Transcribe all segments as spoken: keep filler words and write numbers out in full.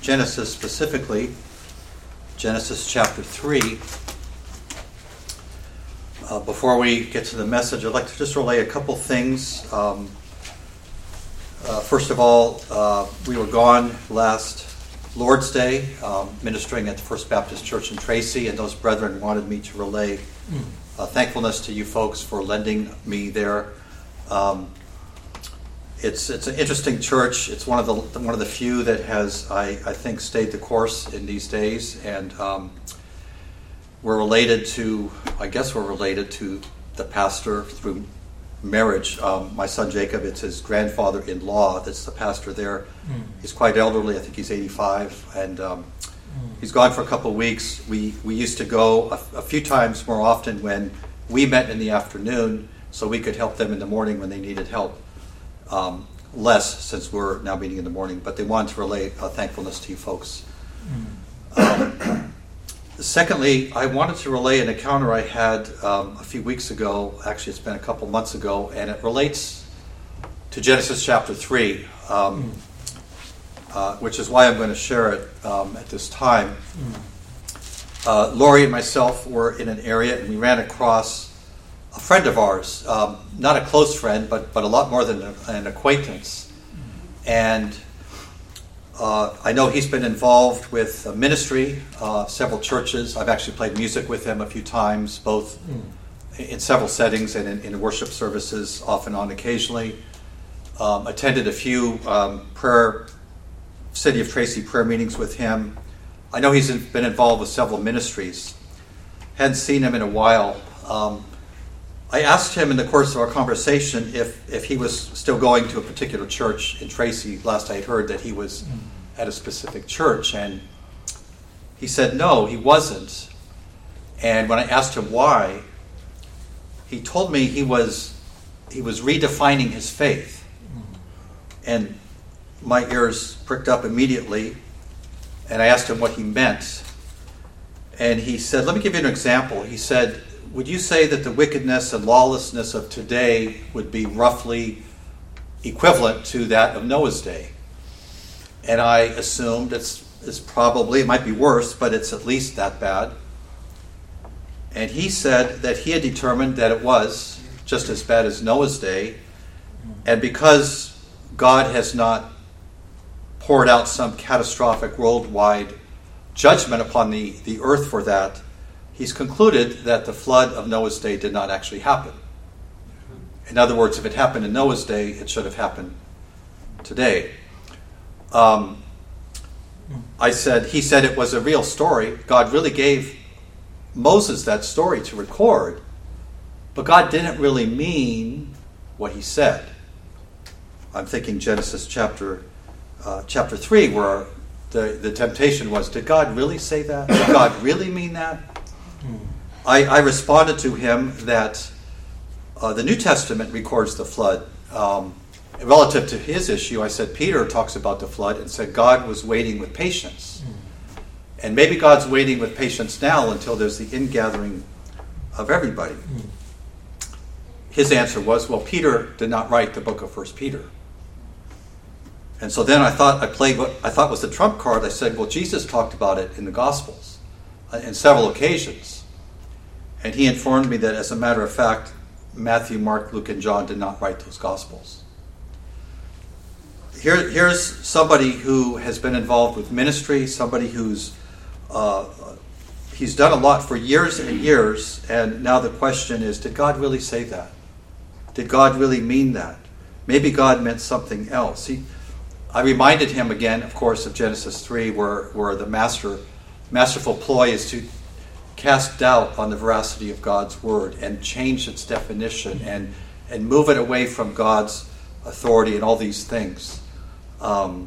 Genesis specifically, Genesis chapter three. Uh, before we get to the message, I'd like to just relay a couple things. Um, uh, first of all, uh, we were gone last Lord's Day, um, ministering at the First Baptist Church in Tracy, and those brethren wanted me to relay uh, thankfulness to you folks for lending me there. Um, it's it's an interesting church. It's one of the one of the few that has, I, I think, stayed the course in these days, and um, we're related to, I guess we're related to the pastor through marriage. Um, my son Jacob, it's his grandfather-in-law that's the pastor there. Mm. He's quite elderly. I think he's eighty-five, and um, mm. he's gone for a couple of weeks. We we used to go a, a few times more often when we met in the afternoon, so we could help them in the morning when they needed help. Um, less since we're now meeting in the morning, but they wanted to relay uh, thankfulness to you folks. Mm. Um, secondly, I wanted to relay an encounter I had um, a few weeks ago. Actually, it's been a couple months ago, and it relates to Genesis chapter three, um, mm. uh, which is why I'm going to share it um, at this time. Mm. Uh, Lori and myself were in an area, and we ran across a friend of ours, um, not a close friend, but but a lot more than a, an acquaintance. And uh, I know he's been involved with a ministry, uh, several churches. I've actually played music with him a few times, both mm. in several settings and in, in worship services, off and on occasionally. Um, attended a few um, prayer, City of Tracy prayer meetings with him. I know he's been involved with several ministries. Hadn't seen him in a while. Um, I asked him in the course of our conversation if, if he was still going to a particular church in Tracy. Last I had heard that he was at a specific church, and he said no, he wasn't. And when I asked him why, he told me he was he was redefining his faith. And my ears pricked up immediately, and I asked him what he meant. And he said, let me give you an example. He said, would you say that the wickedness and lawlessness of today would be roughly equivalent to that of Noah's day? And I assumed it's, it's probably, it might be worse, but it's at least that bad. And he said that he had determined that it was just as bad as Noah's day. And because God has not poured out some catastrophic worldwide judgment upon the, the earth for that, he's concluded that the flood of Noah's day did not actually happen. In other words, if it happened in Noah's day, it should have happened today. Um, I said, he said it was a real story. God really gave Moses that story to record, but God didn't really mean what he said. I'm thinking Genesis chapter uh, chapter three, where the, the temptation was, did God really say that? Did God really mean that? I, I responded to him that uh, the New Testament records the flood. Um, relative to his issue, I said Peter talks about the flood and said God was waiting with patience. Mm. And maybe God's waiting with patience now until there's the ingathering of everybody. Mm. His answer was, well, Peter did not write the book of First Peter. And so then I thought I played what I thought was the trump card. I said, well, Jesus talked about it in the Gospels on several occasions. And he informed me that, as a matter of fact, Matthew, Mark, Luke, and John did not write those Gospels. Here, here's somebody who has been involved with ministry, somebody who's uh, he's done a lot for years and years, and now the question is, did God really say that? Did God really mean that? Maybe God meant something else. He, I reminded him again, of course, of Genesis three, where, where the master masterful ploy is to cast doubt on the veracity of God's word and change its definition and, and move it away from God's authority and all these things. Um,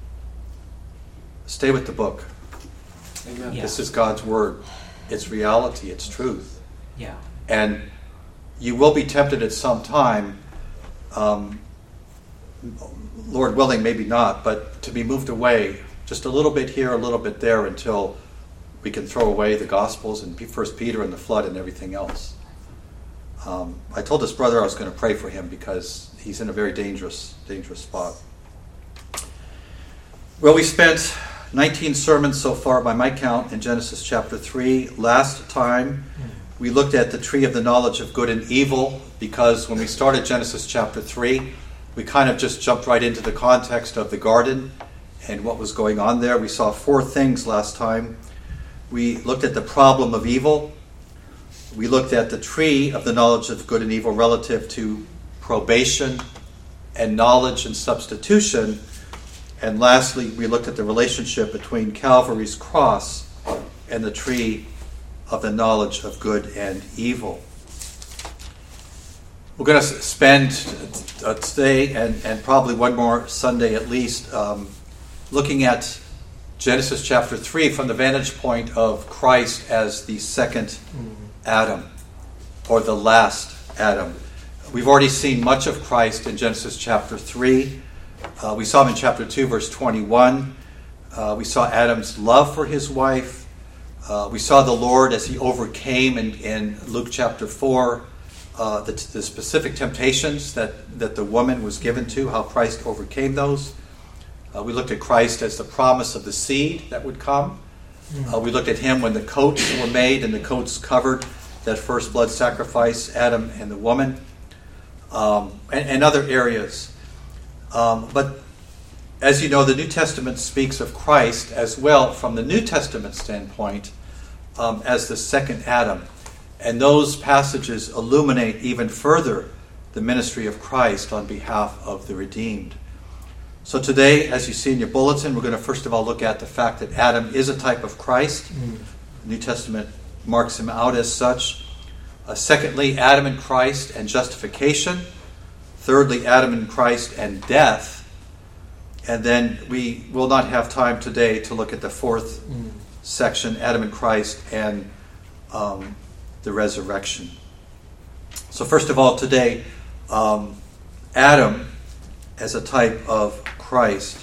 stay with the book. Amen. Yeah. This is God's word. It's reality. It's truth. Yeah. And you will be tempted at some time, um, Lord willing, maybe not, but to be moved away just a little bit here, a little bit there, until we can throw away the Gospels and First Peter and the flood and everything else. Um, I told this brother I was going to pray for him because he's in a very dangerous, dangerous spot. Well, we spent nineteen sermons so far by my count in Genesis chapter three. Last time we looked at the tree of the knowledge of good and evil, because when we started Genesis chapter three, we kind of just jumped right into the context of the garden and what was going on there. We saw four things last time. We looked at the problem of evil. We looked at the tree of the knowledge of good and evil relative to probation and knowledge and substitution. And lastly, we looked at the relationship between Calvary's cross and the tree of the knowledge of good and evil. We're going to spend today and, and probably one more Sunday at least um, looking at Genesis chapter three from the vantage point of Christ as the second Adam, or the last Adam. We've already seen much of Christ in Genesis chapter three. Uh, we saw him in chapter two, verse twenty-one. Uh, we saw Adam's love for his wife. Uh, we saw the Lord as he overcame in, in Luke chapter four uh, the, the specific temptations that, that the woman was given to, how Christ overcame those. Uh, we looked at Christ as the promise of the seed that would come. Uh, we looked at him when the coats were made and the coats covered that first blood sacrifice, Adam and the woman, um, and, and other areas. Um, but as you know, the New Testament speaks of Christ as well from the New Testament standpoint um, as the second Adam. And those passages illuminate even further the ministry of Christ on behalf of the redeemed. So today, as you see in your bulletin, we're going to first of all look at the fact that Adam is a type of Christ. Mm. The New Testament marks him out as such. Uh, secondly, Adam and Christ and justification. Thirdly, Adam and Christ and death. And then we will not have time today to look at the fourth mm. section, Adam and Christ and um, the resurrection. So first of all, today, um, Adam as a type of Christ.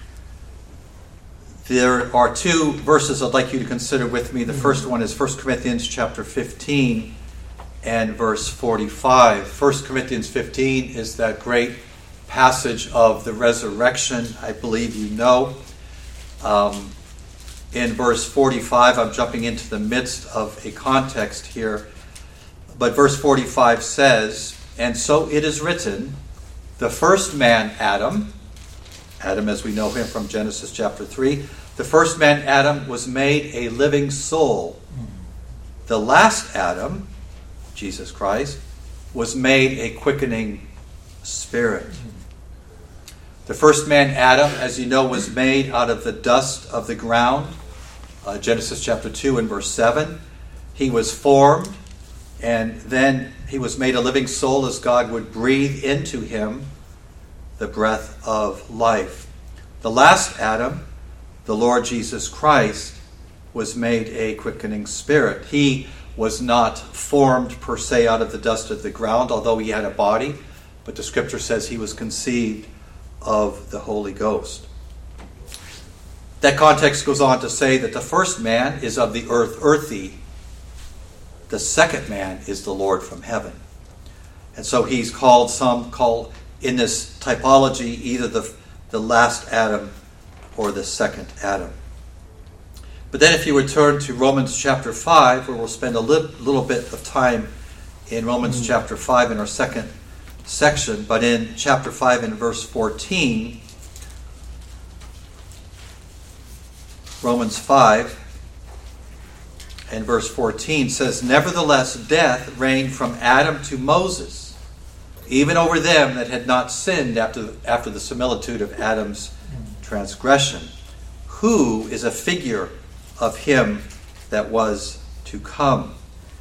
There are two verses I'd like you to consider with me. The first one is First Corinthians chapter fifteen and verse forty-five. First Corinthians fifteen is that great passage of the resurrection, I believe you know. Um, in verse forty-five, I'm jumping into the midst of a context here, but verse forty-five says, "And so it is written, the first man, Adam," Adam as we know him from Genesis chapter three, "the first man, Adam, was made a living soul. The last Adam," Jesus Christ, "was made a quickening spirit." The first man, Adam, as you know, was made out of the dust of the ground. Uh, Genesis chapter two and verse seven. He was formed, and then he was made a living soul as God would breathe into him the breath of life. The last Adam, the Lord Jesus Christ, was made a quickening spirit. He was not formed per se out of the dust of the ground, although he had a body, but the scripture says he was conceived of the Holy Ghost. That context goes on to say that the first man is of the earth earthy. The second man is the Lord from heaven. And so he's called, some call in this typology, either the, the last Adam or the second Adam. But then if you return to Romans chapter five, where we'll spend a li- little bit of time in Romans mm-hmm. chapter five in our second section, but in chapter five in verse fourteen, Romans five and verse fourteen says, "Nevertheless death reigned from Adam to Moses, even over them that had not sinned after, after the similitude of Adam's transgression, who is a figure of him that was to come."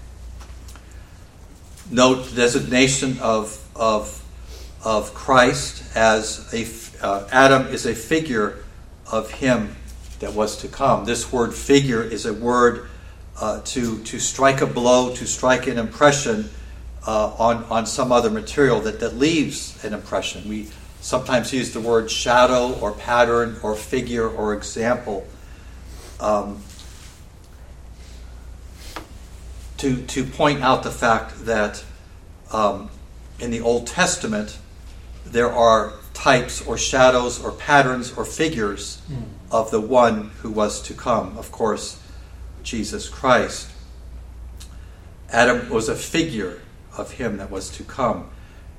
Note the designation of, of, of Christ as a, uh, Adam is a figure of him that was to come. This word figure is a word uh, to, to strike a blow, to strike an impression Uh, on, on some other material that, that leaves an impression. We sometimes use the word shadow or pattern or figure or example um, to, to point out the fact that um, in the Old Testament there are types or shadows or patterns or figures mm. of the one who was to come, of course, Jesus Christ. Adam was a figure of him that was to come.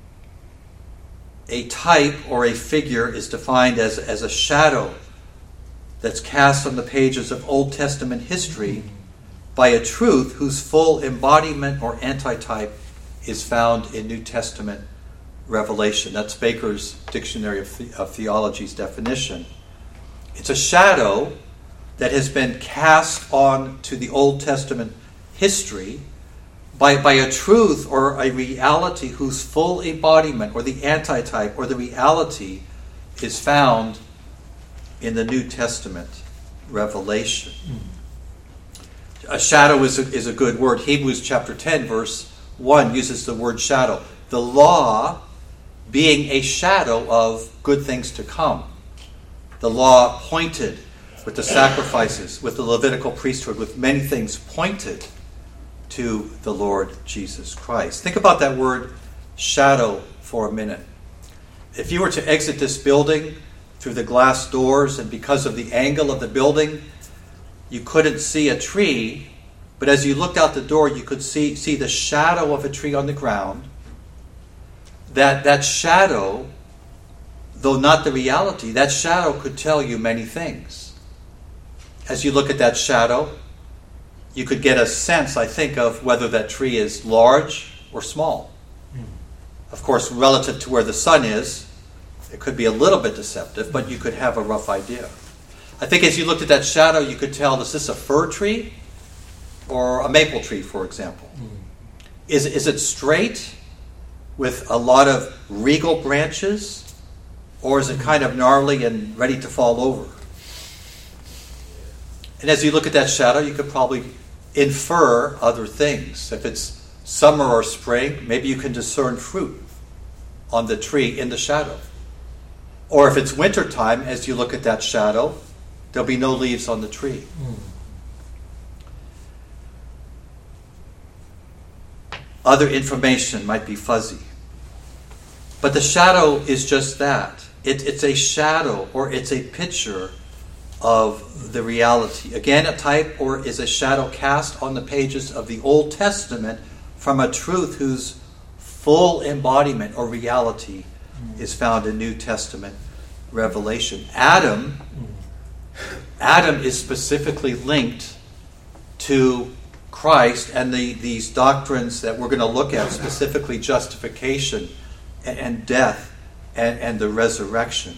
A type or a figure is defined as, as a shadow that's cast on the pages of Old Testament history by a truth whose full embodiment or antitype is found in New Testament revelation. That's Baker's Dictionary of, the- of Theology's definition. It's a shadow that has been cast on to the Old Testament history by, by a truth or a reality whose full embodiment or the antitype or the reality is found in the New Testament revelation. Mm. A shadow is a, is a good word. Hebrews chapter ten verse one uses the word shadow. The law being a shadow of good things to come. The law pointed with the sacrifices, with the Levitical priesthood, with many things pointed to the Lord Jesus Christ. Think about that word shadow for a minute. If you were to exit this building through the glass doors, and because of the angle of the building, you couldn't see a tree, but as you looked out the door, you could see, see the shadow of a tree on the ground. That, that shadow, though not the reality, that shadow could tell you many things. As you look at that shadow, you could get a sense, I think, of whether that tree is large or small. Mm. Of course, relative to where the sun is, it could be a little bit deceptive, but you could have a rough idea. I think as you looked at that shadow, you could tell, is this a fir tree or a maple tree, for example? Mm. Is, is it straight with a lot of regal branches, or is it kind of gnarly and ready to fall over? And as you look at that shadow, you could probably infer other things. If it's summer or spring, maybe you can discern fruit on the tree in the shadow. Or if it's wintertime, as you look at that shadow, there'll be no leaves on the tree. Mm. Other information might be fuzzy. But the shadow is just that. It, it's a shadow, or it's a picture of the reality. Again, a type or is a shadow cast on the pages of the Old Testament from a truth whose full embodiment or reality mm. is found in New Testament revelation. Adam, mm. Adam is specifically linked to Christ and the, these doctrines that we're going to look at, specifically justification and, and death and, and the resurrection.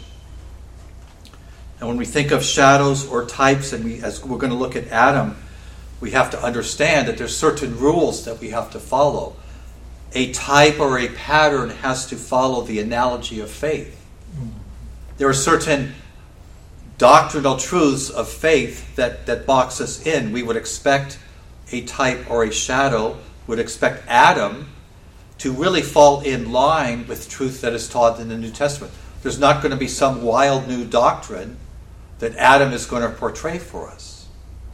And when we think of shadows or types, and we, as we're going to look at Adam, we have to understand that there's certain rules that we have to follow. A type or a pattern has to follow the analogy of faith. There are certain doctrinal truths of faith that, that box us in. We would expect a type or a shadow, would expect Adam to really fall in line with truth that is taught in the New Testament. There's not going to be some wild new doctrine that Adam is going to portray for us.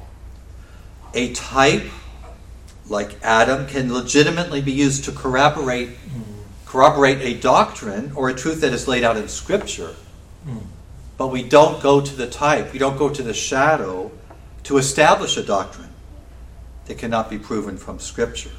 A type, like Adam, can legitimately be used to corroborate, mm. corroborate a doctrine or a truth that is laid out in Scripture. Mm. But we don't go to the type, we don't go to the shadow to establish a doctrine that cannot be proven from Scripture.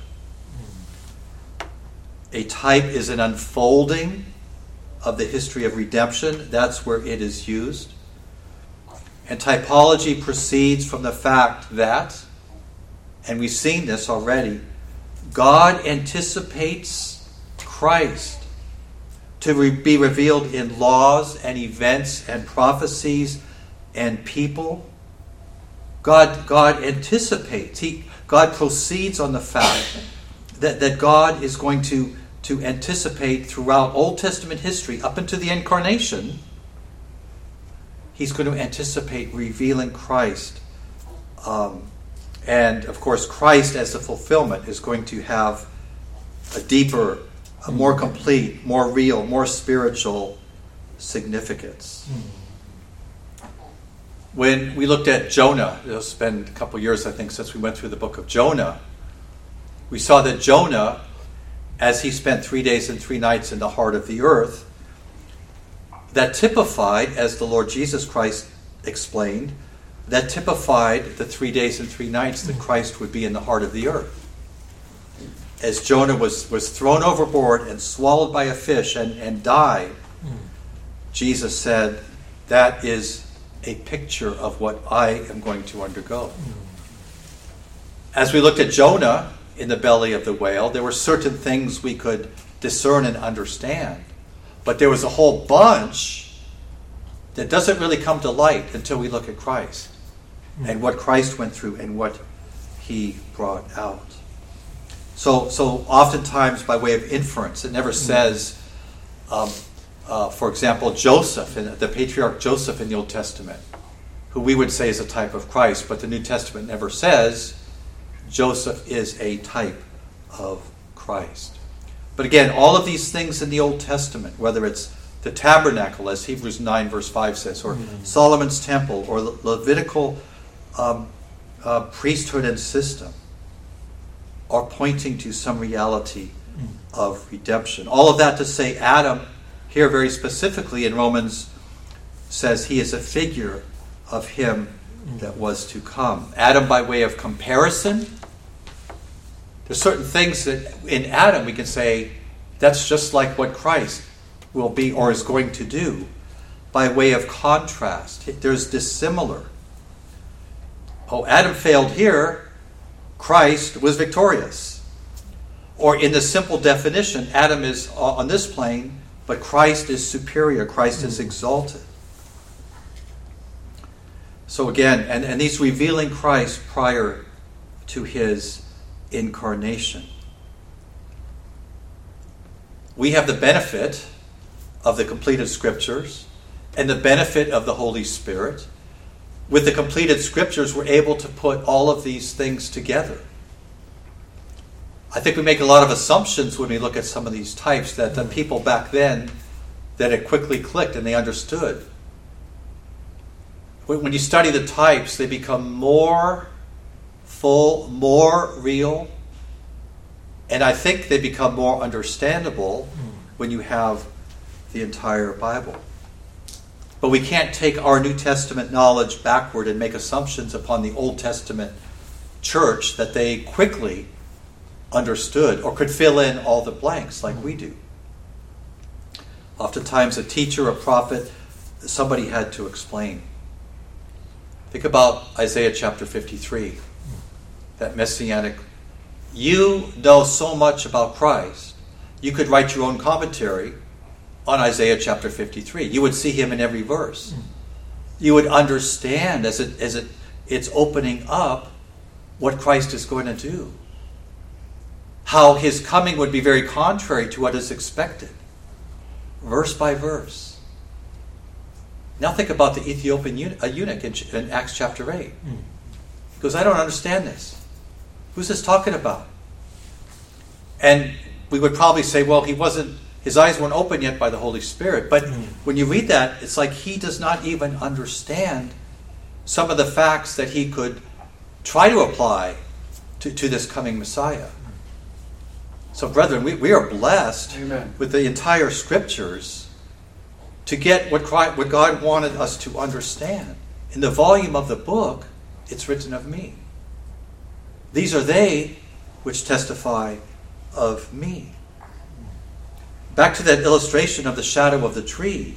Mm. A type is an unfolding of the history of redemption. That's where it is used. And typology proceeds from the fact that, and we've seen this already, God anticipates Christ to re- be revealed in laws and events and prophecies and people. God, God anticipates. He, God proceeds on the fact that, that God is going to, to anticipate throughout Old Testament history up into the incarnation. He's going to anticipate revealing Christ. Um, and, of course, Christ as the fulfillment is going to have a deeper, a more complete, more real, more spiritual significance. When we looked at Jonah, it's been a couple years, I think, since we went through the book of Jonah, we saw that Jonah, as he spent three days and three nights in the heart of the earth, that typified, as the Lord Jesus Christ explained, that typified the three days and three nights that Christ would be in the heart of the earth. As Jonah was, was thrown overboard and swallowed by a fish and, and died, Jesus said, that is a picture of what I am going to undergo. As we looked at Jonah in the belly of the whale, there were certain things we could discern and understand. But there was a whole bunch that doesn't really come to light until we look at Christ and what Christ went through and what he brought out. So, so oftentimes by way of inference, it never says, um, uh, for example, Joseph, the patriarch Joseph in the Old Testament, who we would say is a type of Christ, but the New Testament never says Joseph is a type of Christ. But again, all of these things in the Old Testament, whether it's the tabernacle, as Hebrews nine verse five says, or mm-hmm. Solomon's temple, or the Levitical um, uh, priesthood and system, are pointing to some reality mm-hmm. of redemption. All of that to say Adam, here very specifically in Romans, says he is a figure of him mm-hmm. that was to come. Adam by way of comparison. There's certain things that in Adam we can say that's just like what Christ will be or is going to do. By way of contrast, there's dissimilar. Oh, Adam failed here, Christ was victorious. Or in the simple definition, Adam is on this plane, but Christ is superior, Christ is exalted. So again, and, and he's revealing Christ prior to his incarnation. We have the benefit of the completed scriptures and the benefit of the Holy Spirit. With the completed scriptures, we're able to put all of these things together. I think we make a lot of assumptions when we look at some of these types that the people back then, that it quickly clicked and they understood. When you study the types, they become more full, more real, and I think they become more understandable when you have the entire Bible. But we can't take our New Testament knowledge backward and make assumptions upon the Old Testament church that they quickly understood or could fill in all the blanks like we do. Oftentimes a teacher, a prophet, somebody had to explain. Think about Isaiah chapter fifty-three, that messianic. You know so much about Christ, you could write your own commentary on Isaiah chapter fifty-three. You would see him in every verse. You would understand as it as it it's opening up what Christ is going to do. How his coming would be very contrary to what is expected. Verse by verse. Now think about the Ethiopian eunuch in, in Acts chapter eight. He goes, I don't understand this. Who's this talking about? And we would probably say, well, he wasn't, his eyes weren't open yet by the Holy Spirit. But mm. when you read that, it's like he does not even understand some of the facts that he could try to apply to, to this coming Messiah. So, brethren, we, we are blessed Amen. With the entire Scriptures to get what Christ, what God wanted us to understand. In the volume of the book, it's written of me. These are they which testify of me. Back to that illustration of the shadow of the tree.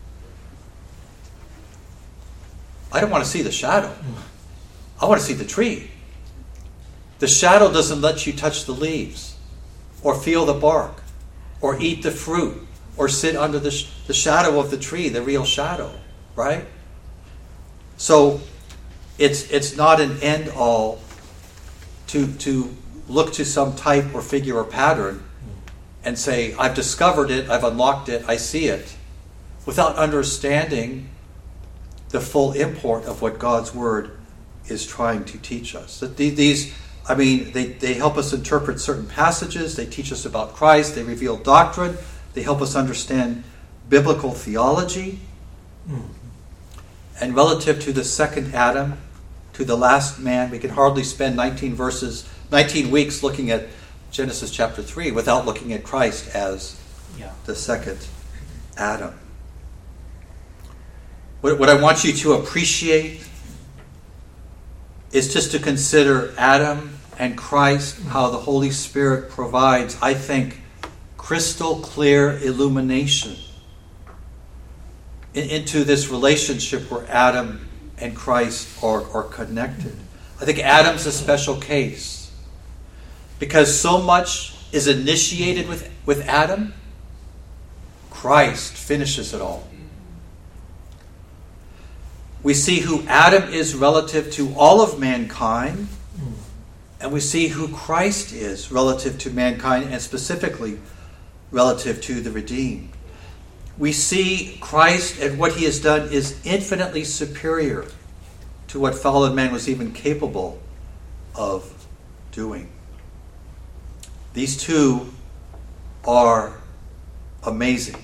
I don't want to see the shadow. I want to see the tree. The shadow doesn't let you touch the leaves or feel the bark or eat the fruit or sit under the, sh- the shadow of the tree, the real shadow, right? So it's it's not an end all to to look to some type or figure or pattern and say, I've discovered it, I've unlocked it, I see it, without understanding the full import of what God's Word is trying to teach us. That these, I mean, they, they help us interpret certain passages, they teach us about Christ, they reveal doctrine, they help us understand biblical theology. Mm. And relative to the second Adam, to the last man, we can hardly spend nineteen verses, nineteen weeks looking at Genesis chapter three without looking at Christ as yeah. the second Adam. What, what I want you to appreciate is just to consider Adam and Christ, how the Holy Spirit provides, I think, crystal clear illumination in, into this relationship where Adam and Christ are, are connected. I think Adam's a special case because so much is initiated with, with Adam. Christ finishes it all. We see who Adam is relative to all of mankind, and we see who Christ is relative to mankind, and specifically relative to the redeemed. We see Christ and what he has done is infinitely superior to what fallen man was even capable of doing. These two are amazing.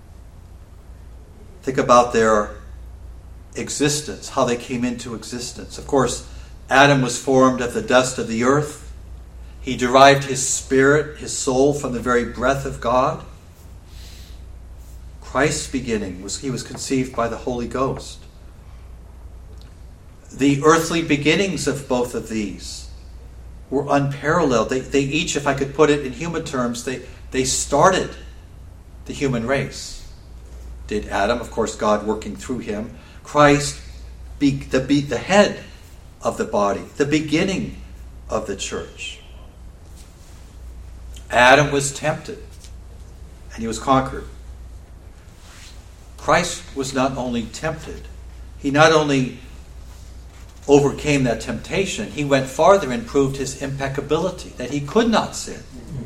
Think about their existence, how they came into existence. Of course, Adam was formed of the dust of the earth. He derived his spirit, his soul, from the very breath of God. Christ's beginning was he was conceived by the Holy Ghost. The earthly beginnings of both of these were unparalleled. They, they each, if I could put it in human terms, they, they started the human race. Did Adam, of course, God working through him. Christ, be, the, be, the head of the body, the beginning of the church. Adam was tempted, and he was conquered. Christ was not only tempted, he not only overcame that temptation, he went farther and proved his impeccability, that he could not sin.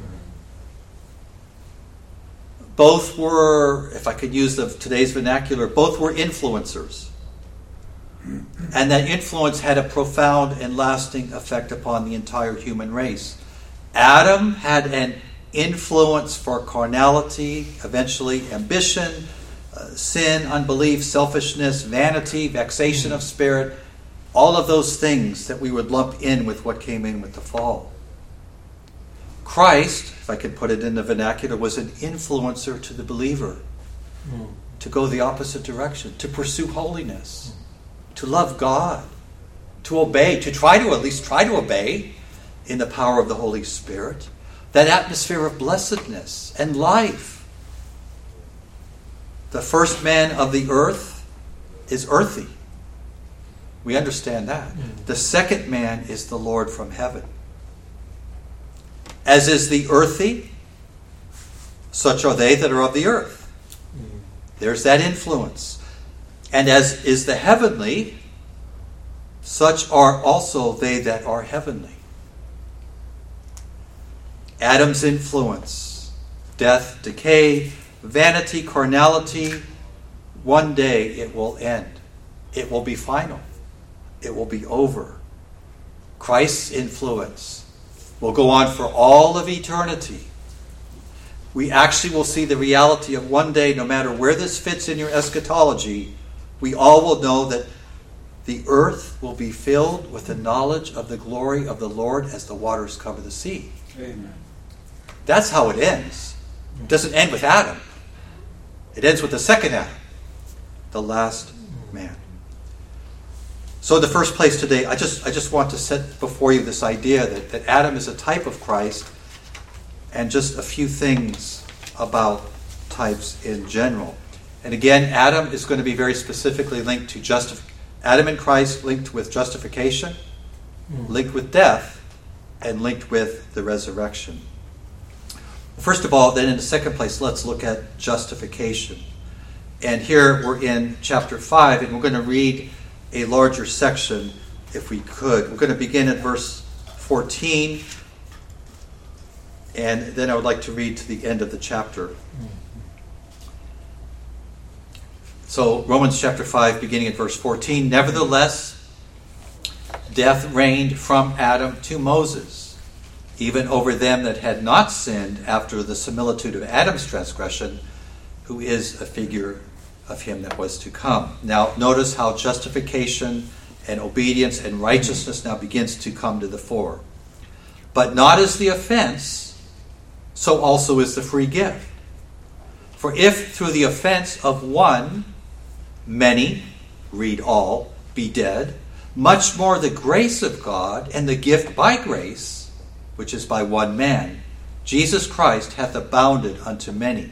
Both were, if I could use the, today's vernacular, both were influencers. And that influence had a profound and lasting effect upon the entire human race. Adam had an influence for carnality, eventually ambition, uh, sin, unbelief, selfishness, vanity, vexation of spirit, all of those things that we would lump in with what came in with the fall. Christ, if I could put it in the vernacular, was an influencer to the believer mm. to go the opposite direction, to pursue holiness, mm. to love God, to obey, to try to at least try to obey in the power of the Holy Spirit, that atmosphere of blessedness and life. The first man of the earth is earthy. We understand that. Mm. The second man is the Lord from heaven. As is the earthy, such are they that are of the earth. Mm. There's that influence. And as is the heavenly, such are also they that are heavenly. Adam's influence, death, decay, vanity, carnality, one day it will end. It will be final. It will be over. Christ's influence will go on for all of eternity. We actually will see the reality of one day, no matter where this fits in your eschatology, we all will know that the earth will be filled with the knowledge of the glory of the Lord as the waters cover the sea. Amen. That's how it ends. It doesn't end with Adam. It ends with the second Adam, the last man. So in the first place today, I just I just want to set before you this idea that, that Adam is a type of Christ, and just a few things about types in general. And again, Adam is going to be very specifically linked to justification. Adam and Christ linked with justification, mm. linked with death, and linked with the resurrection. First of all, then in the second place, let's look at justification. And here we're in chapter five, and we're going to read a larger section, if we could. We're going to begin at verse fourteen, and then I would like to read to the end of the chapter. So, Romans chapter five, beginning at verse fourteen. Nevertheless, death reigned from Adam to Moses, even over them that had not sinned after the similitude of Adam's transgression, who is a figure of him that was to come. Now, notice how justification and obedience and righteousness now begins to come to the fore. But not as the offense, so also is the free gift. For if through the offense of one, many read all, be dead, much more the grace of God and the gift by grace, which is by one man, Jesus Christ, hath abounded unto many.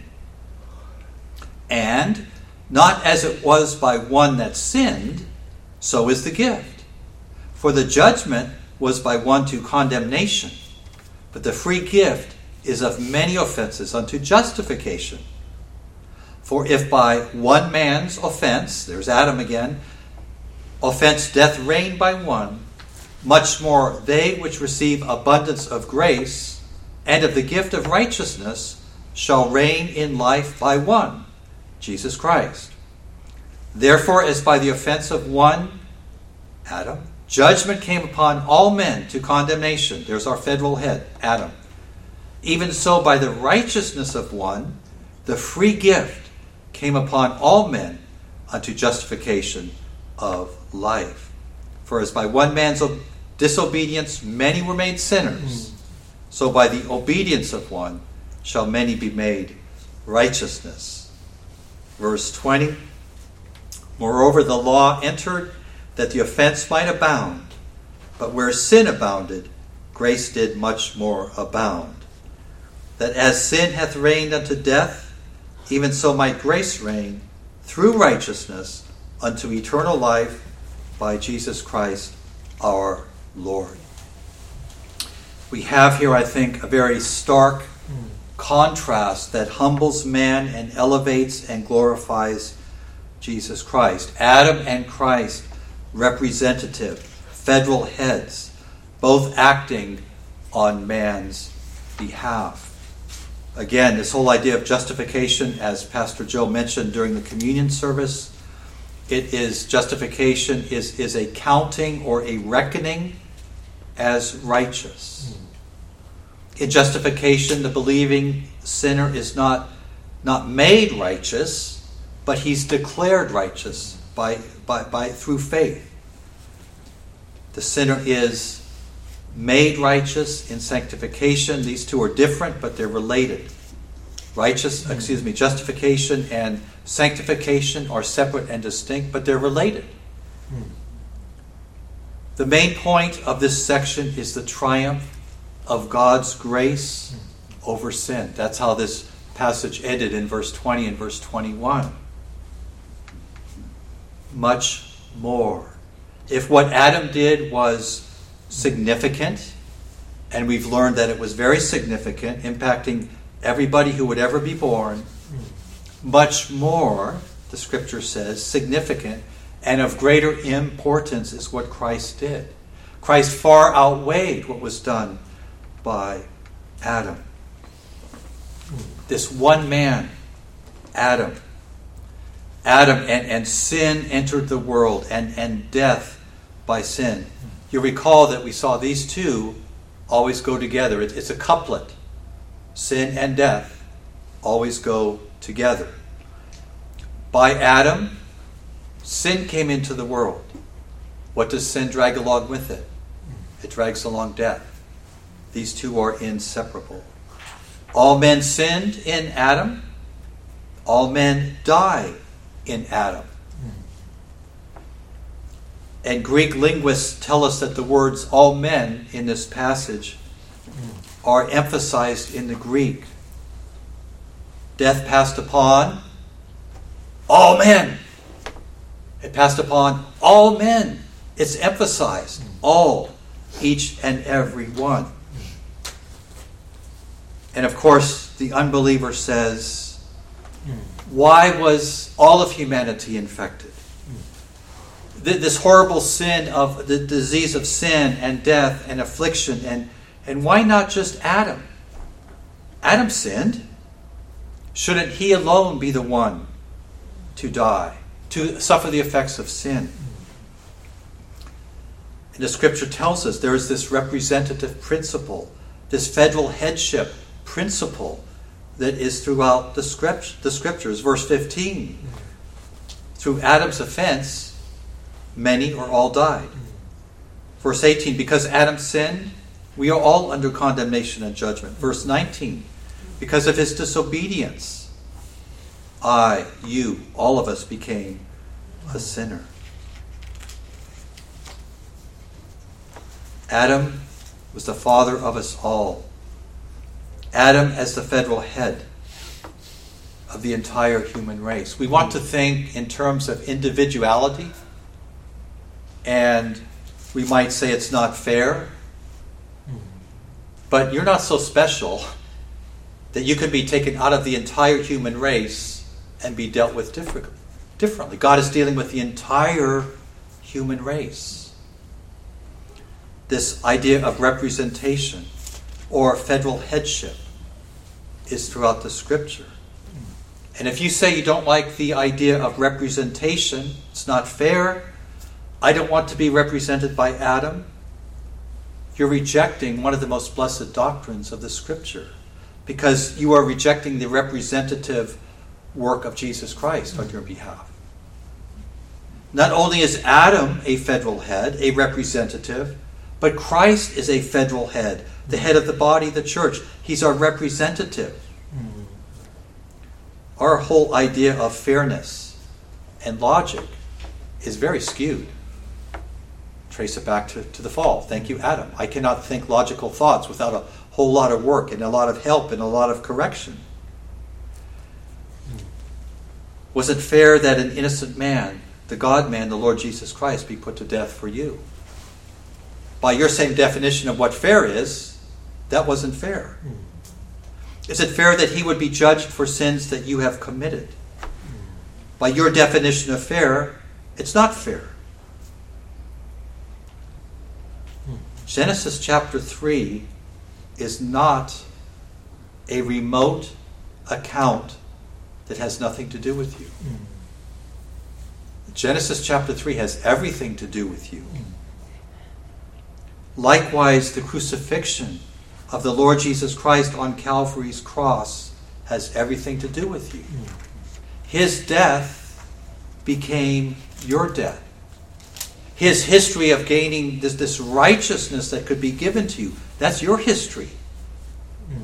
And not as it was by one that sinned, so is the gift. For the judgment was by one to condemnation, but the free gift is of many offenses unto justification. For if by one man's offense, there's Adam again, offense death reigned by one, much more they which receive abundance of grace and of the gift of righteousness shall reign in life by one, Jesus Christ. Therefore, as by the offense of one, Adam, judgment came upon all men to condemnation. There's our federal head, Adam. Even so, by the righteousness of one, the free gift came upon all men unto justification of life. For as by one man's disobedience many were made sinners, so by the obedience of one shall many be made righteousness. Verse twenty, moreover the law entered that the offense might abound, but where sin abounded, grace did much more abound. That as sin hath reigned unto death, even so might grace reign through righteousness unto eternal life by Jesus Christ our Lord. We have here, I think, a very stark contrast that humbles man and elevates and glorifies Jesus Christ. Adam and Christ, representative, federal heads, both acting on man's behalf. Again, this whole idea of justification, as Pastor Joe mentioned during the communion service, it is justification is, is a counting or a reckoning as righteous. In justification, the believing sinner is not, not made righteous, but he's declared righteous by, by, by through faith. The sinner is made righteous in sanctification. These two are different, but they're related. Righteous, excuse me, justification and sanctification are separate and distinct, but they're related. The main point of this section is the triumph of God's grace over sin. That's how this passage ended in verse twenty and verse twenty-one. Much more. If what Adam did was significant, and we've learned that it was very significant, impacting everybody who would ever be born, much more, the scripture says, significant and of greater importance is what Christ did. Christ far outweighed what was done by Adam. This one man, Adam. Adam and, and sin entered the world, and, and death by sin. You recall that we saw these two always go together. It, it's a couplet. Sin and death always go together. By Adam, sin came into the world. What does sin drag along with it? It drags along death. These two are inseparable. All men sinned in Adam. All men die in Adam. And Greek linguists tell us that the words all men in this passage are emphasized in the Greek. Death passed upon all men. It passed upon all men. It's emphasized. All. Each and every one. And of course, the unbeliever says, why was all of humanity infected? This horrible sin of the disease of sin and death and affliction, and, and why not just Adam? Adam sinned. Shouldn't he alone be the one to die, to suffer the effects of sin? And the scripture tells us there is this representative principle, this federal headship principle that is throughout the script, the scriptures. Verse fifteen, through Adam's offense, many or all died. Verse eighteen, because Adam sinned, we are all under condemnation and judgment. Verse nineteen, because of his disobedience, I, you, all of us became a sinner. Adam was the father of us all. Adam as the federal head of the entire human race. We want to think in terms of individuality, and we might say it's not fair, but you're not so special that you can be taken out of the entire human race and be dealt with different, differently. God is dealing with the entire human race. This idea of representation or federal headship is throughout the Scripture. And if you say you don't like the idea of representation, it's not fair, I don't want to be represented by Adam, you're rejecting one of the most blessed doctrines of the Scripture, because you are rejecting the representative work of Jesus Christ on your behalf. Not only is Adam a federal head, a representative, but Christ is a federal head, the head of the body, the church. He's our representative. Mm-hmm. Our whole idea of fairness and logic is very skewed. Trace it back to, to the fall. Thank you, Adam. I cannot think logical thoughts without a whole lot of work and a lot of help and a lot of correction. Was it fair that an innocent man, the God-man, the Lord Jesus Christ, be put to death for you? By your same definition of what fair is, that wasn't fair. Is it fair that he would be judged for sins that you have committed? By your definition of fair, it's not fair. Genesis chapter three is not a remote account that has nothing to do with you. Mm. Genesis chapter three has everything to do with you. Mm. Likewise, the crucifixion of the Lord Jesus Christ on Calvary's cross has everything to do with you. Mm. His death became your death. His history of gaining this, this righteousness that could be given to you, that's your history. Mm.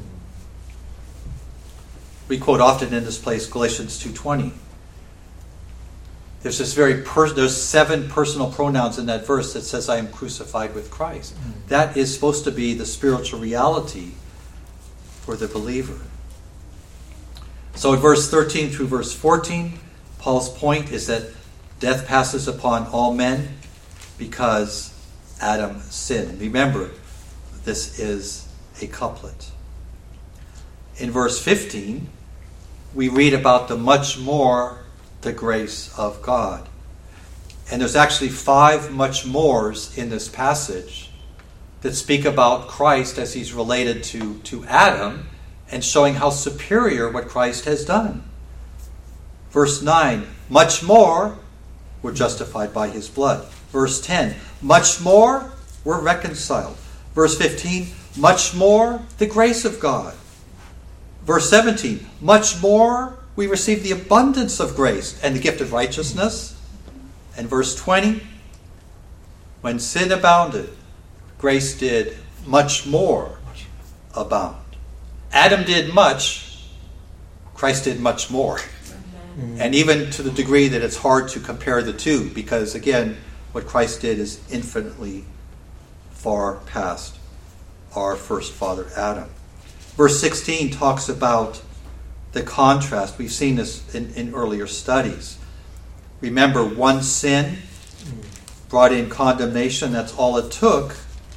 We quote often in this place Galatians two twenty. There's this very per- there's seven personal pronouns in that verse that says, I am crucified with Christ. Mm. That is supposed to be the spiritual reality for the believer. So in verse thirteen through verse fourteen, Paul's point is that death passes upon all men because Adam sinned. Remember, this is a couplet. In verse fifteen, we read about the much more the grace of God. And there's actually five much mores in this passage that speak about Christ as he's related to, to Adam and showing how superior what Christ has done. Verse nine, much more we're justified by his blood. Verse ten, much more we're reconciled. Verse fifteen, much more the grace of God. Verse seventeen, much more we receive the abundance of grace and the gift of righteousness. And verse twenty, when sin abounded, grace did much more abound. Adam did much, Christ did much more. Mm-hmm. And even to the degree that it's hard to compare the two, because again, what Christ did is infinitely far past our first father Adam. Verse sixteen talks about the contrast. We've seen this in, in earlier studies. Remember, one sin brought in condemnation. That's all it took.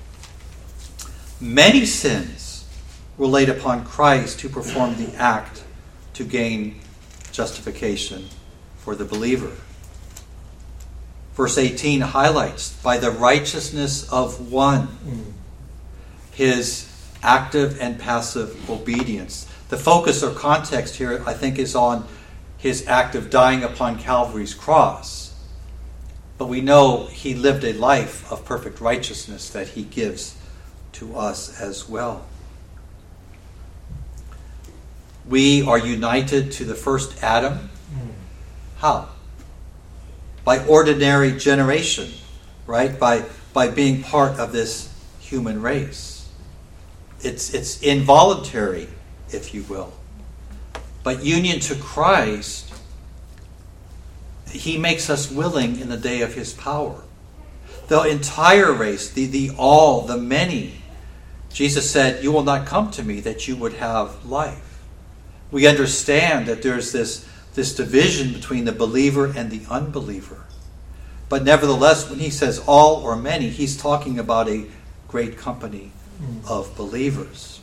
Many sins were laid upon Christ to perform the act to gain justification for the believer. Verse eighteen highlights, by the righteousness of one, his active and passive obedience. The focus or context here, I think, is on his act of dying upon Calvary's cross. But we know he lived a life of perfect righteousness that he gives to us as well. We are united to the first Adam. How? By ordinary generation, right? By, by being part of this human race. It's, it's involuntary, if you will. But union to Christ, he makes us willing in the day of his power. the entire race, the, the all, the many. Jesus said, you will not come to me that you would have life. We understand that there's this, this division between the believer and the unbeliever. But nevertheless, when he says all or many, he's talking about a great company of believers.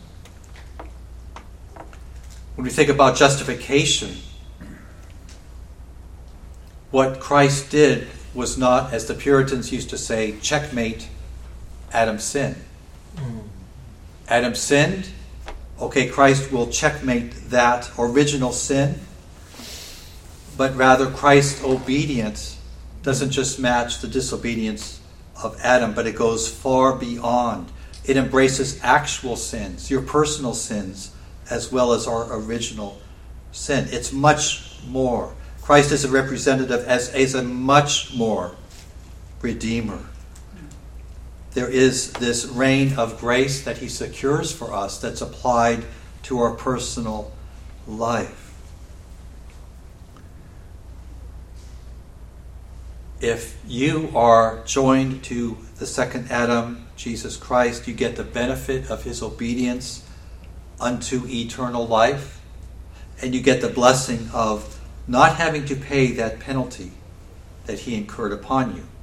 When we think about justification, what Christ did was not, as the Puritans used to say, checkmate Adam's sin. Mm. Adam sinned. Okay, Christ will checkmate that original sin. But rather, Christ's obedience doesn't just match the disobedience of Adam, but it goes far beyond. It embraces actual sins, your personal sins, as well as our original sin. It's much more. Christ is a representative as, as a much more redeemer. There is this reign of grace that he secures for us that's applied to our personal life. If you are joined to the second Adam, Jesus Christ, you get the benefit of his obedience unto eternal life, and you get the blessing of not having to pay that penalty that he incurred upon you.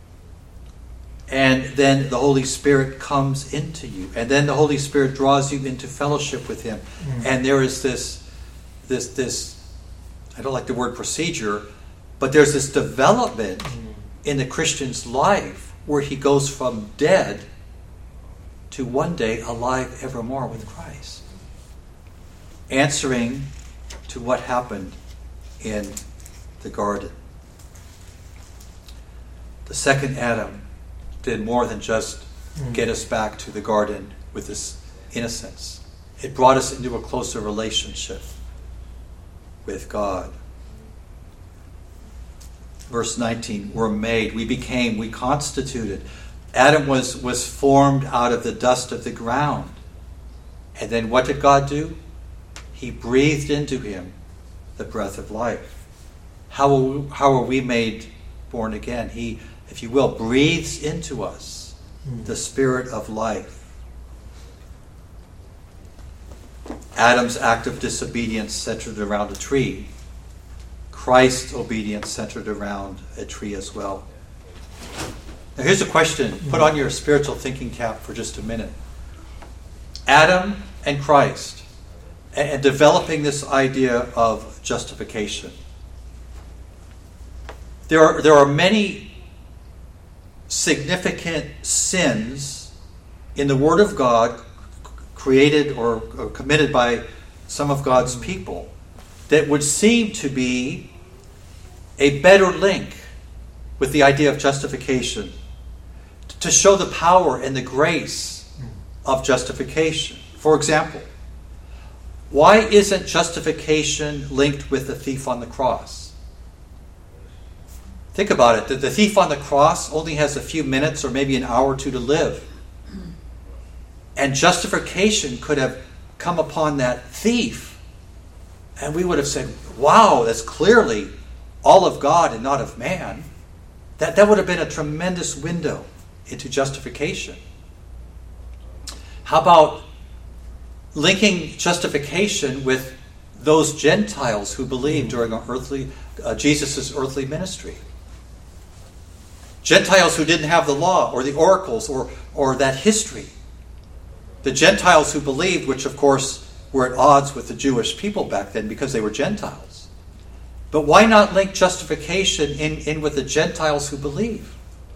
And then the Holy Spirit comes into you, and then the Holy Spirit draws you into fellowship with him. Mm. And there is this, this, this, I don't like the word procedure, but there's this development mm. in the Christian's life where he goes from dead to one day alive evermore with Christ, answering to what happened in the garden. The second Adam did more than just mm. get us back to the garden with this innocence. It brought us into a closer relationship with God. Verse nineteen, we're made, we became, we constituted. Adam was, was formed out of the dust of the ground. And then what did God do? He breathed into him the breath of life. How are we, how are we made born again? He, if you will, breathes into us mm. the spirit of life. Adam's act of disobedience centered around a tree. Christ's obedience centered around a tree as well. Now here's a question. Put on your spiritual thinking cap for just a minute. Adam and Christ, and developing this idea of justification. There are, there are many significant sins in the Word of God created or, or committed by some of God's people that would seem to be a better link with the idea of justification, to show the power and the grace of justification. For example, why isn't justification linked with the thief on the cross? Think about it. The, the thief on the cross only has a few minutes or maybe an hour or two to live. And justification could have come upon that thief, and we would have said, wow, that's clearly all of God and not of man. That, that would have been a tremendous window into justification. How about linking justification with those Gentiles who believed during our earthly, uh, Jesus' earthly ministry? Gentiles who didn't have the law or the oracles or, or that history. The Gentiles who believed, which of course were at odds with the Jewish people back then because they were Gentiles. But why not link justification in, in with the Gentiles who believe?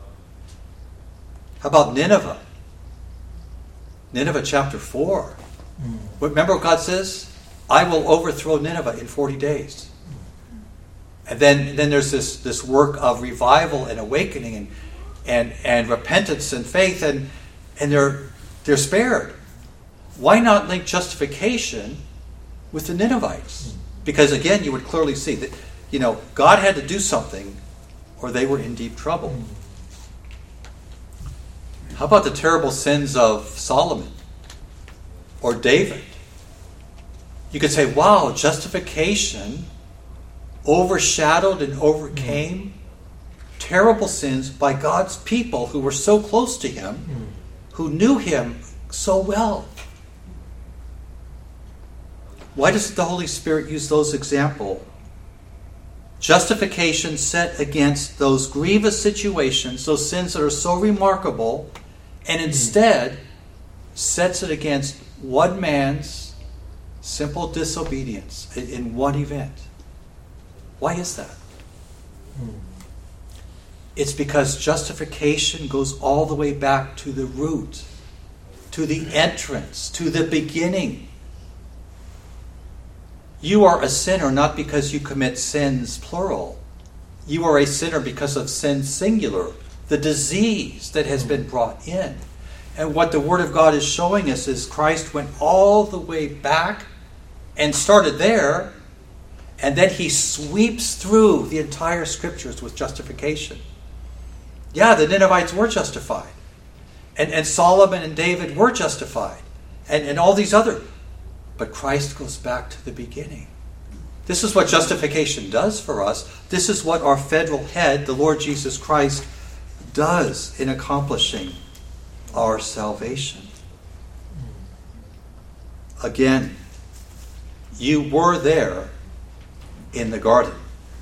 How about Nineveh? Nineveh chapter four. Mm. Remember what God says? I will overthrow Nineveh in forty days. And then, then there's this, this work of revival and awakening and and, and repentance and faith, and, and they're they're spared. Why not link justification with the Ninevites? Because again, you would clearly see that, you know, God had to do something or they were in deep trouble. How about the terrible sins of Solomon or David? You could say, wow, justification overshadowed and overcame terrible sins by God's people who were so close to him, mm. who knew him so well. Why does the Holy Spirit use those examples? Justification set against those grievous situations, those sins that are so remarkable, and instead sets it against one man's simple disobedience in one event. Why is that? It's because justification goes all the way back to the root, to the entrance, to the beginning. You are a sinner not because you commit sins, plural. You are a sinner because of sin, singular. The disease that has been brought in. And what the Word of God is showing us is Christ went all the way back and started there, and then he sweeps through the entire Scriptures with justification. Yeah, the Ninevites were justified. And, and Solomon and David were justified. And, and all these other... But Christ goes back to the beginning. This is what justification does for us. This is what our federal head, the Lord Jesus Christ, does in accomplishing our salvation. Again, you were there in the garden.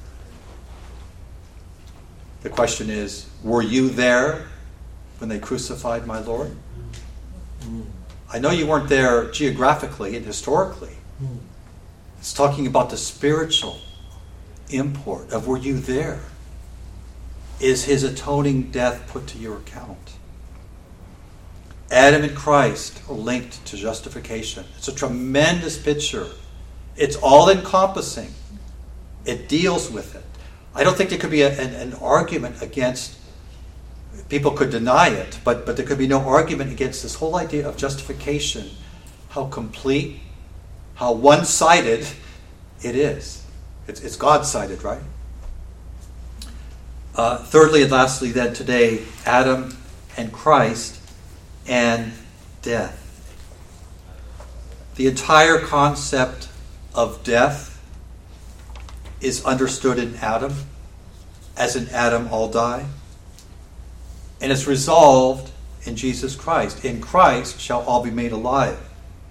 The question is, were you there when they crucified my Lord? I know you weren't there geographically and historically. It's talking about the spiritual import of were you there? Is his atoning death put to your account? Adam and Christ are linked to justification. It's a tremendous picture. It's all-encompassing. It deals with it. I don't think there could be a, an, an argument against... People could deny it, but, but there could be no argument against this whole idea of justification, how complete, how one-sided it is. It's, it's God-sided, right? Uh, thirdly and lastly then today, Adam and Christ and death. The entire concept of death is understood in Adam, as in Adam all die. And it's resolved in Jesus Christ. In Christ shall all be made alive.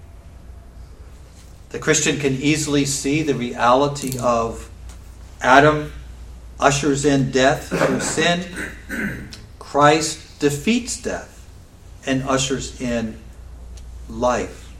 The Christian can easily see the reality of Adam ushers in death through sin. Christ defeats death and ushers in life.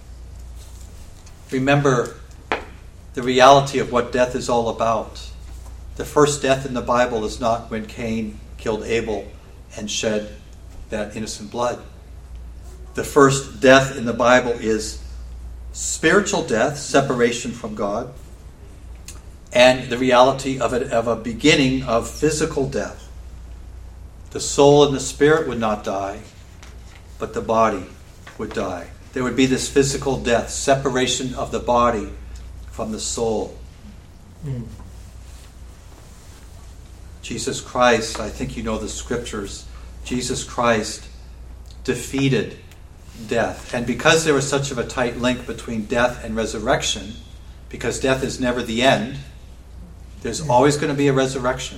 Remember the reality of what death is all about. The first death in the Bible is not when Cain killed Abel and shed that innocent blood. The first death in the Bible is spiritual death, separation from God, and the reality of, it, of a beginning of physical death. The soul and the spirit would not die, but the body would die. There would be this physical death, separation of the body from the soul. Mm. Jesus Christ, I think you know the scriptures, Jesus Christ defeated death. And because there was such of a tight link between death and resurrection, because death is never the end, there's always going to be a resurrection.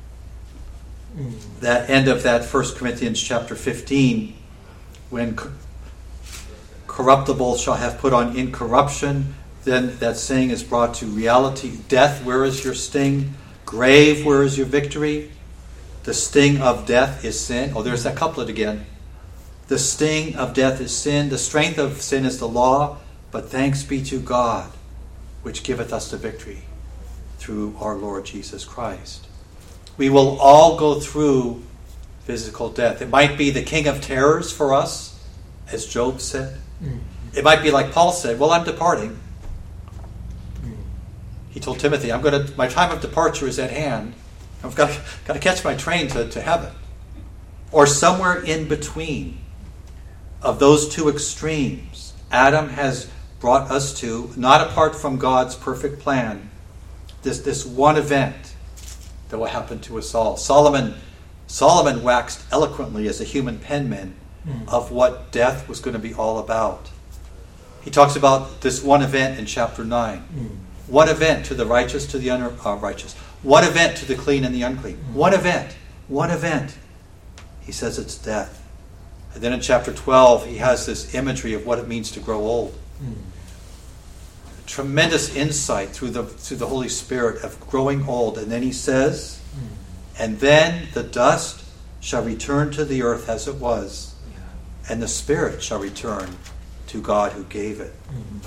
That end of that First Corinthians chapter fifteen, when corruptible shall have put on incorruption, then that saying is brought to reality. Death, where is your sting? Grave, where is your victory? The sting of death is sin. Oh, there's that couplet again. The sting of death is sin. The strength of sin is the law. But thanks be to God, which giveth us the victory through our Lord Jesus Christ. We will all go through physical death. It might be the king of terrors for us, as Job said. Mm. It might be like Paul said, well, I'm departing. He told Timothy, I'm going to, my time of departure is at hand. I've got to, got to catch my train to, to heaven. Or somewhere in between of those two extremes, Adam has brought us to, not apart from God's perfect plan, this, this one event that will happen to us all. Solomon, Solomon waxed eloquently as a human penman mm. of what death was going to be all about. He talks about this one event in chapter nine. Mm. One event to the righteous, to the unrighteous. One event to the clean and the unclean. Mm. One event. one event. He says it's death. And then in chapter twelve, he has this imagery of what it means to grow old. Mm. Tremendous insight through the through the Holy Spirit of growing old. And then he says, mm. and then the dust shall return to the earth as it was, yeah. and the spirit shall return to God who gave it. Mm.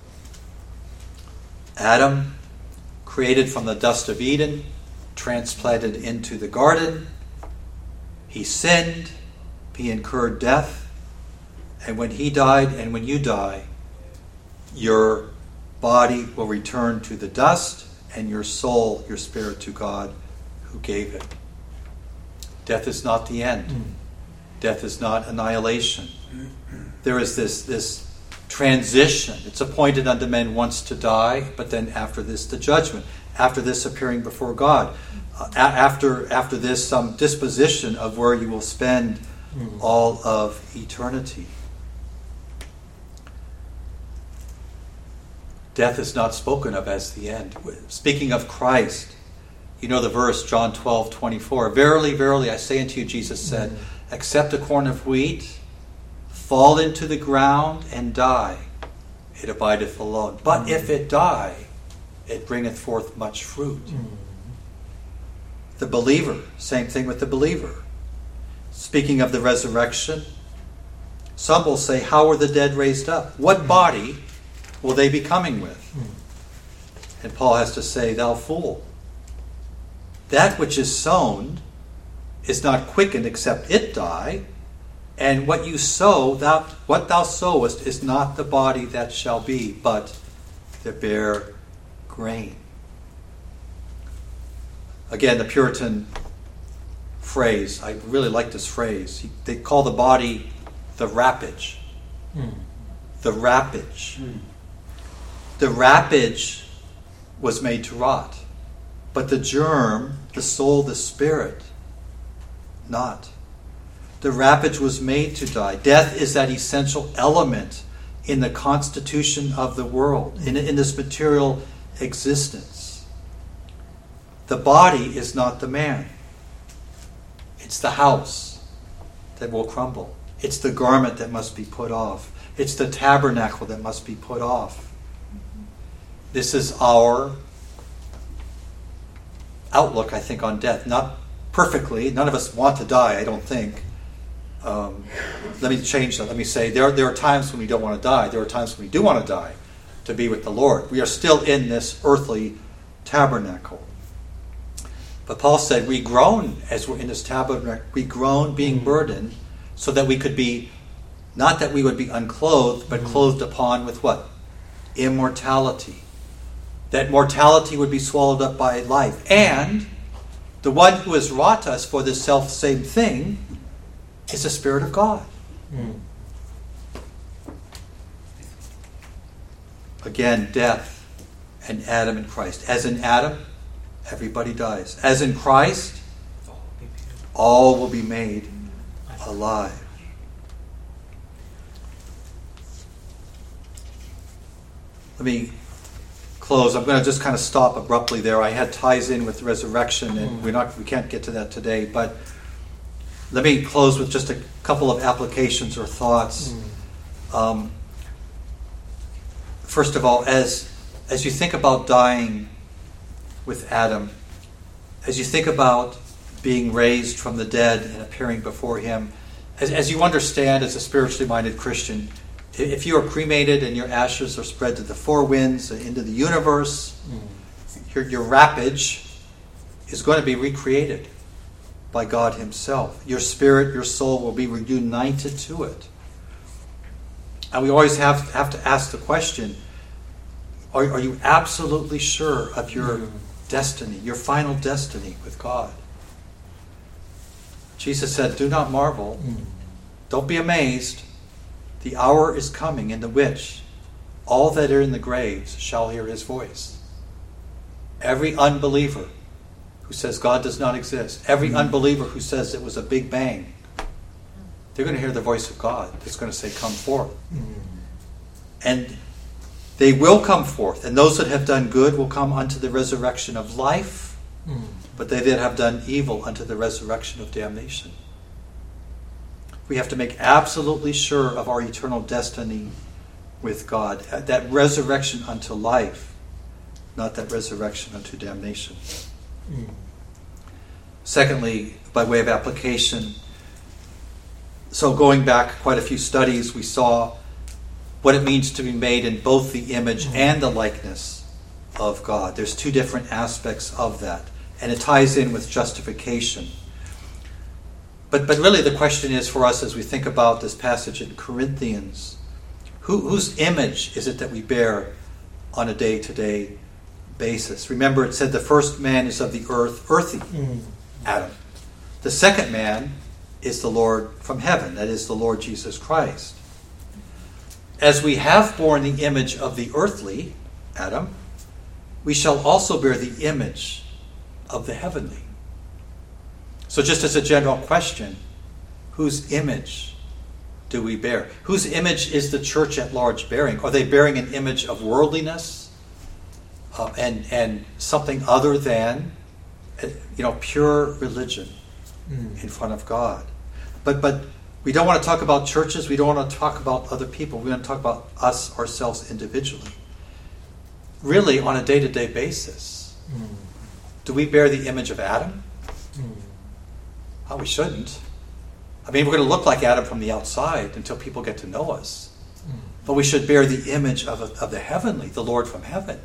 Adam, created from the dust of Eden, transplanted into the garden. He sinned. He incurred death. And when he died and when you die, your body will return to the dust and your soul, your spirit, to God who gave it. Death is not the end. Mm. Death is not annihilation. There is this, this transition. It's appointed unto men once to die, but then after this the judgment. After this appearing before God. Uh, a- after, after this some disposition of where you will spend mm. all of eternity. Death is not spoken of as the end. Speaking of Christ, you know the verse, John twelve twenty-four. Verily, verily, I say unto you, Jesus said, mm. except a corn of wheat fall into the ground and die, it abideth alone. But mm. if it die, it bringeth forth much fruit. Mm. The believer, same thing with the believer. Speaking of the resurrection, some will say, how are the dead raised up? What mm. body will they be coming with? Mm. And Paul has to say, thou fool, that which is sown is not quickened except it die, and what you sow, thou, what thou sowest is not the body that shall be, but the bare grain. Again, the Puritan phrase, I really like this phrase. They call the body the wrappage. Mm. The wrappage. Mm. The wrappage was made to rot, but the germ, the soul, the spirit, not. The wrappage was made to die. Death is that essential element in the constitution of the world, in, in this material existence. The body is not the man. It's the house that will crumble. It's the garment that must be put off. It's the tabernacle that must be put off. This is our outlook, I think, on death. Not perfectly. None of us want to die, I don't think. Um, let me change that. Let me say there, there are times when we don't want to die. There are times when we do want to die to be with the Lord. We are still in this earthly tabernacle. But Paul said we groan as we're in this tabernacle. We groan being burdened so that we could be, not that we would be unclothed, but clothed upon with what? Immortality. That mortality would be swallowed up by life. And the one who has wrought us for this self-same thing is the Spirit of God. Mm. Again, death and Adam and Christ. As in Adam, everybody dies. As in Christ, all will be made alive. Let me close. I'm going to just kind of stop abruptly there. I had ties in with resurrection, and we're not, we can't get to that today, but let me close with just a couple of applications or thoughts. Mm. Um, first of all, as as you think about dying with Adam, as you think about being raised from the dead and appearing before him, as, as you understand as a spiritually minded Christian, if you are cremated and your ashes are spread to the four winds and into the universe, mm. your, your wrappage is going to be recreated by God himself. Your spirit, your soul will be reunited to it. And we always have, have to ask the question, are, are you absolutely sure of your mm. destiny, your final destiny with God? Jesus said, do not marvel. Mm. Don't be amazed. The hour is coming in the which all that are in the graves shall hear his voice. Every unbeliever who says God does not exist, every mm. unbeliever who says it was a big bang, they're going to hear the voice of God that's going to say, come forth. Mm. And they will come forth, and those that have done good will come unto the resurrection of life, mm. but they that have done evil unto the resurrection of damnation. We have to make absolutely sure of our eternal destiny with God. That resurrection unto life, not that resurrection unto damnation. Mm. Secondly, by way of application, so going back quite a few studies, we saw what it means to be made in both the image and the likeness of God. There's two different aspects of that, and it ties in with justification. But but really the question is for us as we think about this passage in Corinthians, who, whose image is it that we bear on a day-to-day basis? Remember, it said the first man is of the earth, earthy, mm. Adam. The second man is the Lord from heaven, that is the Lord Jesus Christ. As we have borne the image of the earthly, Adam, we shall also bear the image of the heavenly. So just as a general question, whose image do we bear? Whose image is the church at large bearing? Are they bearing an image of worldliness uh, and and something other than, you know, pure religion mm. in front of God? But but we don't want to talk about churches. We don't want to talk about other people. We want to talk about us, ourselves individually. Really, on a day-to-day basis, mm. do we bear the image of Adam? Mm. Oh, we shouldn't. I mean, we're going to look like Adam from the outside until people get to know us. Mm. But we should bear the image of, of the heavenly, the Lord from heaven.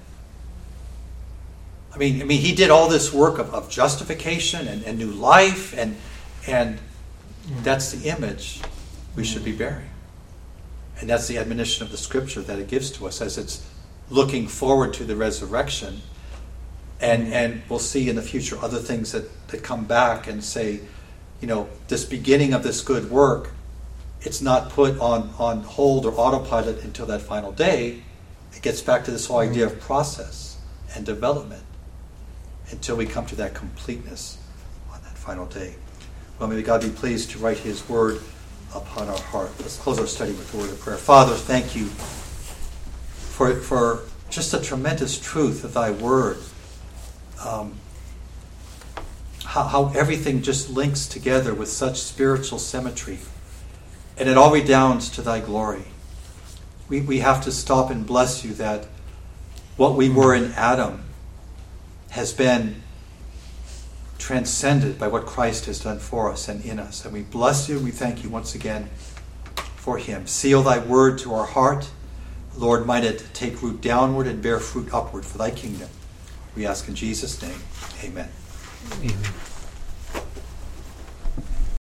I mean, I mean, he did all this work of, of justification and, and new life, and and mm. that's the image we mm. should be bearing. And that's the admonition of the Scripture that it gives to us as it's looking forward to the resurrection. And and we'll see in the future other things that, that come back and say, you know, this beginning of this good work, it's not put on, on hold or autopilot until that final day. It gets back to this whole idea of process and development until we come to that completeness on that final day. Well, may God be pleased to write his word upon our heart. Let's close our study with the word of prayer. Father, thank you for, for just the tremendous truth of thy word. Um, how, how everything just links together with such spiritual symmetry. And it all redounds to thy glory. We, we have to stop and bless you that what we were in Adam has been transcended by what Christ has done for us and in us. And we bless you and we thank you once again for him. Seal thy word to our heart. Lord, might it take root downward and bear fruit upward for thy kingdom. We ask in Jesus' name. Amen. Amen.